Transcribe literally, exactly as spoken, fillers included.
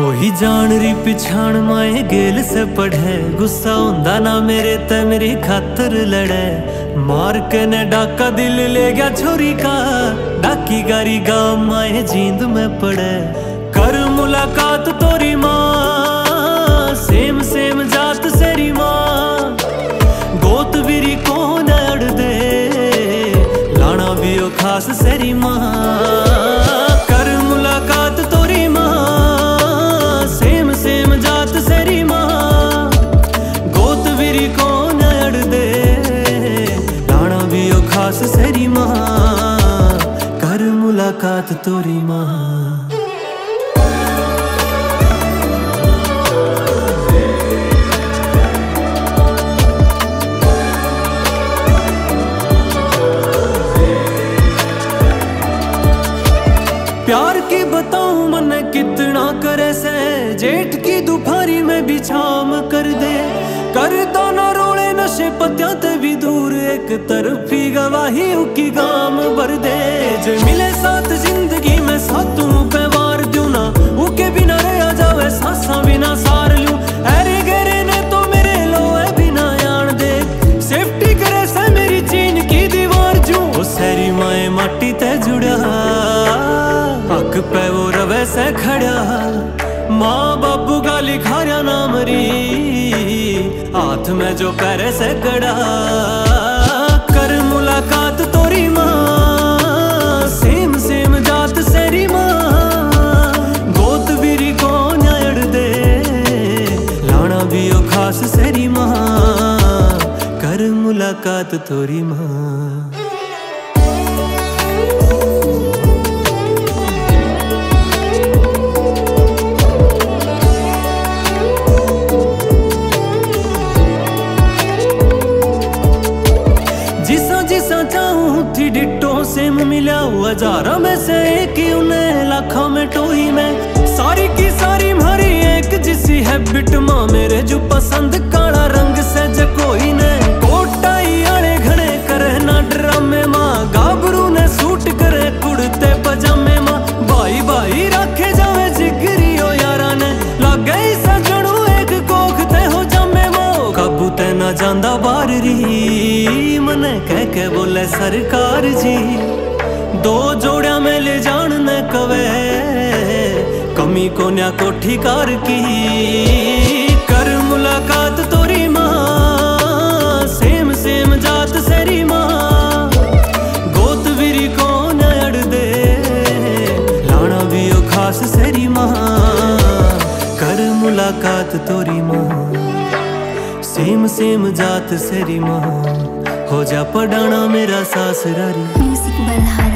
कोई जान री पिछाण माए गेल से पढ़े, गुस्सा होंदा ना मेरे ते मेरी खातर लड़े। मार के ने डाका दिल ले गया छोरी का, डाकी गारी गाँव माए जींद में पड़े। कर मुलाकात तोरी माँ, सेम सेम जात सेरी माँ। गोत बीरी कौन अड़ दे, लाना भी ओ खास सेरी माँ। कर मुलाकात तोरी माँ, सेम सेम जात सेरी माँ। गोत बीरी कौन अड़ दे, लाना भी ओ खास सेरी माँ। कर मुलाकात तोरी माँ। प्यार की बताऊं मन कितना करे से, जेठ की दोपहरी में भी शाम कर दे। कर दो ना रोले नशे पत्तियां ते भी दूर, एक तरफी गवाही उकी गाम भर दे। जो मिले साथ जिंदगी में सातों पे वार दूं ना, उके बिना रह जावे सांसा बिना सार लूं। अरे गरे ने तो मेरे लोए बिना यान दे, सेफ्टी करे से मेरी चीन की दीवार जूं। ओ सेरी माए माटी ते जुड़ा, हक पे वो रवे से खड़ा। माँ बाबू गाली खाया ना मरी, हाथ में जो पैरे से गड़ा। कर मुलाकात तोरी माँ, सेम सेम जात सेरी माँ। गोत बीरी कौन अड़ दे, लाना भी ओ खास सेरी माँ। कर मुलाकात तोरी माँ। डिट्टो सेम मिला हजारा में से एक ही, उन्हें लाखों में टोई में। सारी की सारी मारी एक जिसी हैबिट माँ, मेरे जो पसंद काला रंग से जकोई ने। कोटाई आले घने करे ना ड्रामे माँ, गाबरू ने सूट करे कुर्ते पजामे माँ। भाई भाई रखे जावे जिगरी ओ यारा ने, लग गई सजनू एक कोख ते हो जमे माँ। काबू ते ना जांदा बार री, मने कह के बोले सरकार जी। दो जोड़िया में ले जान ने कवे, कमी को न्या कोठी कार की। कर मुलाकात तोरी माँ, सेम सेम जात सेरी माँ। गोत बीरी कौन अड़ दे, लाना भी ओ खास सेरी माँ। कर मुलाकात तोरी माँ, सेम सेम जात सेरी माँ। हो जा पढ़ाना मेरा सासरारी। म्यूजिक बल्हारी।